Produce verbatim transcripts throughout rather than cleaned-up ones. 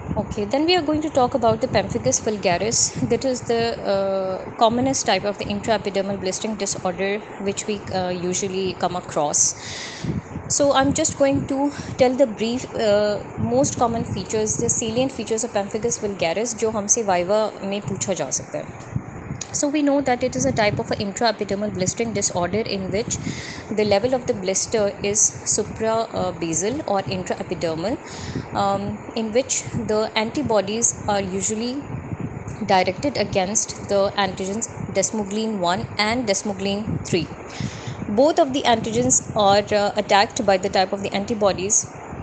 Okay, then we are going to talk about the pemphigus vulgaris. That is the uh, commonest type of the intraepidermal blistering disorder which we uh, usually come across. So I'm just going to tell the brief uh, most common features, the salient features of pemphigus vulgaris जो हमसे viva में पूछा जा सकता है. So we know that it is a type of an intraepidermal blistering disorder in which the level of the blister is suprabasal or intraepidermal, um, in which the antibodies are usually directed against the antigens desmoglein one and desmoglein three. Both of the antigens are uh, attacked by the type of the antibodies.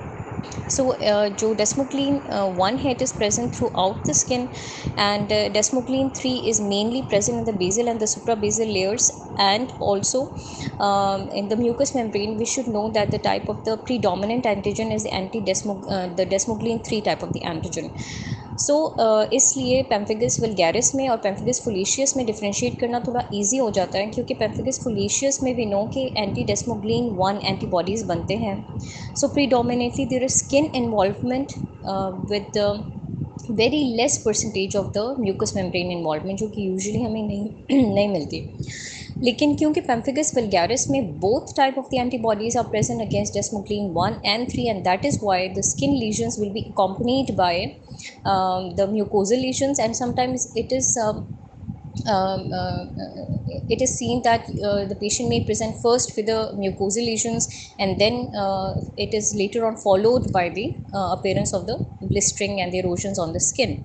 So uh, जो desmoglein uh, one है, it is present throughout the skin, and uh, desmoglein three is mainly present in the basal and the suprabasal layers, and also um, in the mucous membrane. We should know that the type of the predominant antigen is the anti desmog uh, the desmoglein three type of the antigen. So so, uh, इसलिए pemphigus vulgaris में और pemphigus foliaceus में differentiate करना थोड़ा easy हो जाता है, क्योंकि पेम्फिगस फुलिशियस में वी नो कि एंटी डेस्मोग्लिन वन एंटीबॉडीज़ बनते हैं. So predominantly there is skin involvement with very less percentage of the mucous membrane involvement, जो कि यूजुअली हमें नहीं नहीं मिलती. लेकिन क्योंकि पेम्फिगस वल्गैरिस में both type of the antibodies are present against desmoglein one and three, and that is why the skin lesions will be accompanied by um, the mucosal lesions, and sometimes it is um, um, uh, it is seen that uh, the patient may present first with the mucosal lesions, and then uh, it is later on followed by the uh, appearance of the blistering and the erosions on the skin.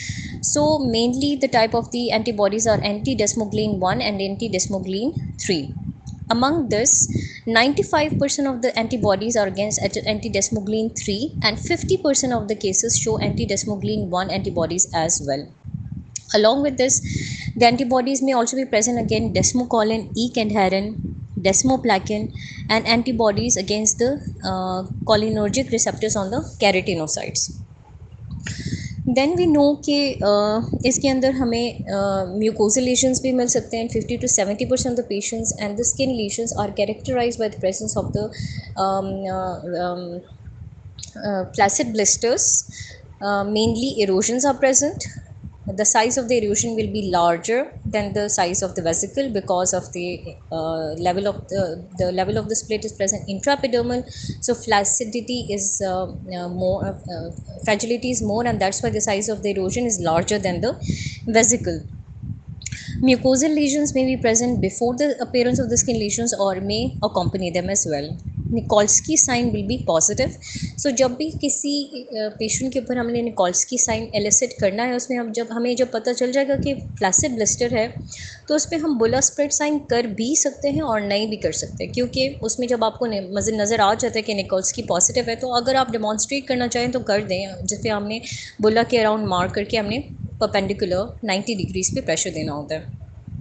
So mainly the type of the antibodies are anti-desmoglein one and anti-desmoglein three. Among this, ninety-five percent of the antibodies are against anti-desmoglein three, and fifty percent of the cases show anti-desmoglein one antibodies as well. Along with this, the antibodies may also be present against desmocolin, ecadherin, desmoplakin, and antibodies against the uh, cholinergic receptors on the keratinocytes. Then we know कि इसके अंदर हमें mucosal lesions भी मिल सकते हैं fifty to seventy percent of the patients, and the skin lesions are characterised by the presence of the flaccid blisters. Uh, mainly erosions are present. The size of the erosion will be larger than the size of the vesicle because of the uh, level of the, the level of the split is present intraepidermal, so flaccidity is uh, uh, more uh, fragility is more, and that's why the size of the erosion is larger than the vesicle. Mucosal lesions may be present before the appearance of the skin lesions or may accompany them as well. Nikolsky sign will be positive. So जब भी किसी patient के ऊपर हमने Nikolsky sign elicit करना है, उसमें हम जब हमें जब पता चल जाएगा कि फ्लैसिड ब्लिस्टर है, तो उस पर हम बुला स्प्रेड साइन कर भी सकते हैं और नहीं भी कर सकते, क्योंकि उसमें जब आपको नज़र आ जाता है कि निकोल्स्की पॉजिटिव है, तो अगर आप डेमॉन्स्ट्रेट करना चाहें तो कर दें, जिस पे हमने बुला के अराउंड मार्क करके हमने परपेंडिकुलर नाइन्टी डिग्रीज पे प्रेशर देना होता है.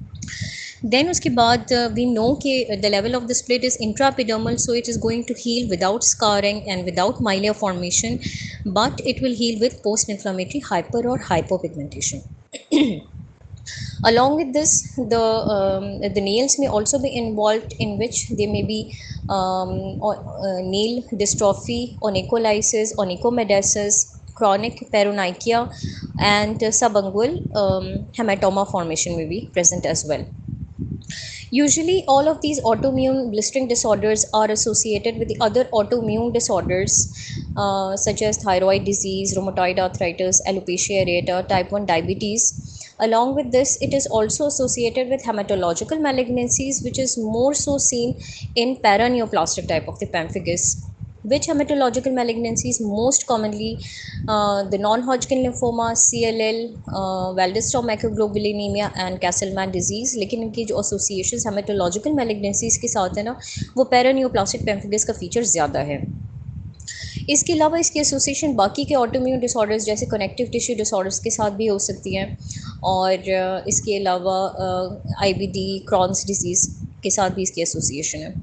देन उसके बाद वी नो कि the level of the split is intraepidermal, so it is going to heal without scarring and without milia formation, but it will heal with post inflammatory hyper और hypopigmentation. Along with this, the um, the nails may also be involved, in which there may be um, or, uh, nail dystrophy, onycholysis, onychometasis, chronic paronychia, and uh, subungual um, hematoma formation may be present as well. Usually, all of these autoimmune blistering disorders are associated with the other autoimmune disorders, uh, such as thyroid disease, rheumatoid arthritis, alopecia areata, type one diabetes. Along with this, it is also associated with hematological malignancies, which is more so seen in paraneoplastic type of the pemphigus. Which hematological malignancies? Most commonly uh, the non-Hodgkin lymphoma, C L L, uh, Waldenström macroglobulinemia and Castleman disease. लेकिन इनकी जो associations hematological malignancies के साथ है ना, वो paraneoplastic pemphigus का feature ज़्यादा है. इसके अलावा इसकी एसोसिएशन बाकी के ऑटोइम्यून डिसऑर्डर्स जैसे कनेक्टिव टिश्यू डिसऑर्डर्स के साथ भी हो सकती हैं, और इसके अलावा I B D, Crohn's disease के साथ भी इसकी एसोसिएशन है.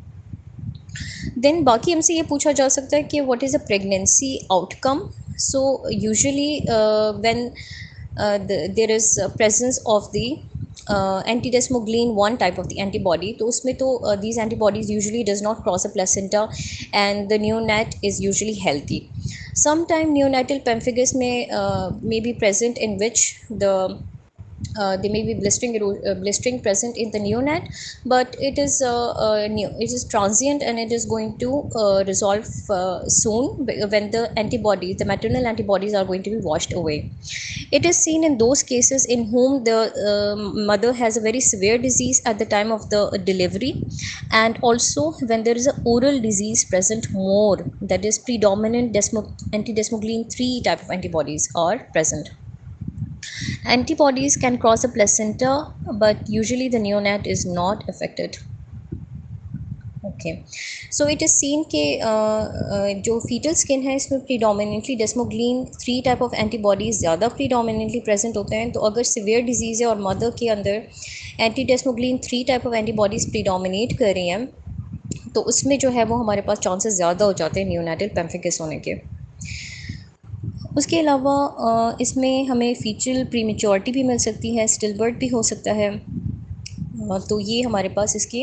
देन बाकी हमसे ये पूछा जा सकता है कि what is a pregnancy outcome. So usually when there is presence of the anti desmoglein one type of the antibody, तो उसमें तो these antibodies usually does not cross a placenta and the neonate is usually healthy. Sometime neonatal pemphigus may uh, may be present, in which the uh, they may be blistering uh, blistering present in the neonate, but it is uh, uh, new, it is transient, and it is going to uh, resolve uh, soon when the antibodies, the maternal antibodies, are going to be washed away. It is seen in those cases in whom the uh, mother has a very severe disease at the time of the delivery, and also when there is a oral disease present more, that is predominant desmo- anti-desmoglein three type of antibodies are present. Antibodies can cross the placenta, but usually the neonate is not affected. Okay, so it is seen के जो fetal skin है इसमें predominantly desmoglein three type of antibodies ज़्यादा predominantly present होते हैं. तो अगर severe disease है और मदर के अंदर anti desmoglein three type of antibodies predominate कर रही हैं, तो उसमें जो है वो हमारे पास चांसेस ज़्यादा हो जाते हैं नियोनेटल पेम्फिकस होने के. उसके अलावा इसमें हमें फीचल प्रीमेच्योरिटी भी मिल सकती है, स्टिल बर्थ भी हो सकता है. तो ये हमारे पास इसके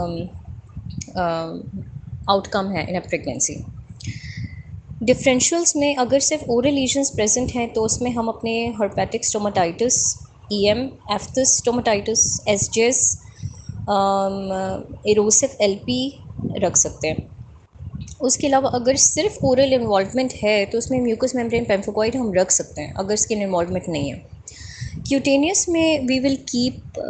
आउटकम है इन अ प्रेगनेंसी. डिफरेंशियल्स में अगर सिर्फ ओरल लीजन्स प्रेजेंट हैं तो उसमें हम अपने herpetic stomatitis, E M, aphthous stomatitis, S J S, erosive L P रख सकते हैं. उसके अलावा अगर सिर्फ ओरल इन्वॉल्वमेंट है तो उसमें म्यूकस मेम्ब्रेन पेम्फिकॉइड हम रख सकते हैं अगर स्किन इन्वॉल्वमेंट नहीं है. क्यूटेनियस में we will keep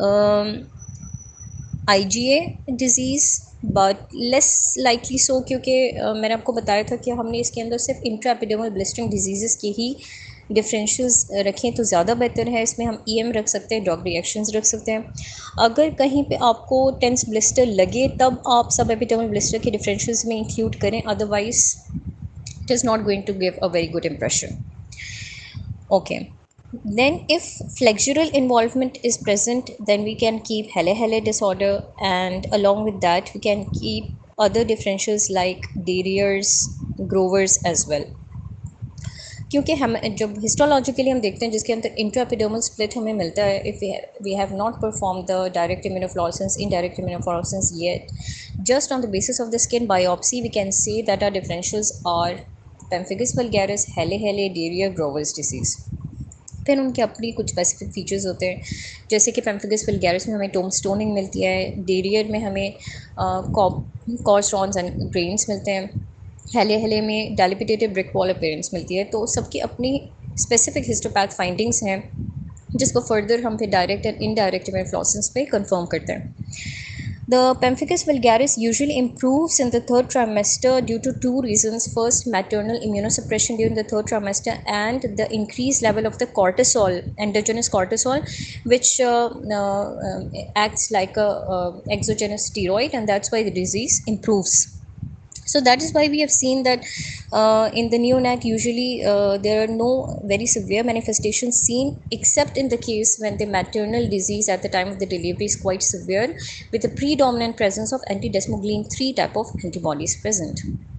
I G A disease, but less likely so, क्योंकि uh, मैंने आपको बताया था कि हमने इसके अंदर सिर्फ इंट्रा एपिडर्मल ब्लिस्टरिंग डिजीज़ के ही डिफरेंशियल्स रखें तो ज़्यादा बेहतर है. इसमें हम ई एम रख सकते हैं, ड्रग रिएक्शंस रख सकते हैं. अगर कहीं पे आपको टेंस ब्लिस्टर लगे तब आप सब एपिडर्मल ब्लिस्टर के डिफरेंशियल्स में इंक्लूड करें, otherwise it is not going to give a very good impression. Okay, then if flexural involvement is present, then we can keep Halle-Halle disorder, and along with that we can keep other differentials like Darier's, Grover's as well. क्योंकि हम जब histologically हम देखते हैं जिसके अंदर intraepidermal split हमें मिलता है, if we have not perform the direct immunofluorescence, indirect immunofluorescence yet, just on the basis of the skin biopsy we can say that are differentials are pemphigus vulgaris, Halle-Halle, Darier, Grover's disease. फिर उनके अपनी कुछ specific features होते हैं, जैसे कि pemphigus vulgaris में हमें टोम स्टोनिंग मिलती है, डेरियर में हमें कॉर्स्ट्रॉन्स एंड ग्रेन्स मिलते हैं, Halle-Halle में डायलिपिटेटेड ब्रिक वॉल अपीयरेंस मिलती है. तो सबकी अपनी स्पेसिफिक हिस्टोपैथ फाइंडिंग्स हैं जिसको फर्दर हम फिर डायरेक्ट एंड इनडायरेक्ट इम्यूनोफ्लोरेसेंस पे कंफर्म करते हैं. The pemphigus vulgaris usually improves in the third trimester due to two reasons. First, maternal immunosuppression during the third trimester, and the increased level of the cortisol, endogenous cortisol, which uh, uh, um, acts like a uh, exogenous steroid, and that's why the disease improves. So that is why we have seen that uh, in the neonate usually uh, there are no very severe manifestations seen, except in the case when the maternal disease at the time of the delivery is quite severe with the predominant presence of anti-desmoglein three type of antibodies present.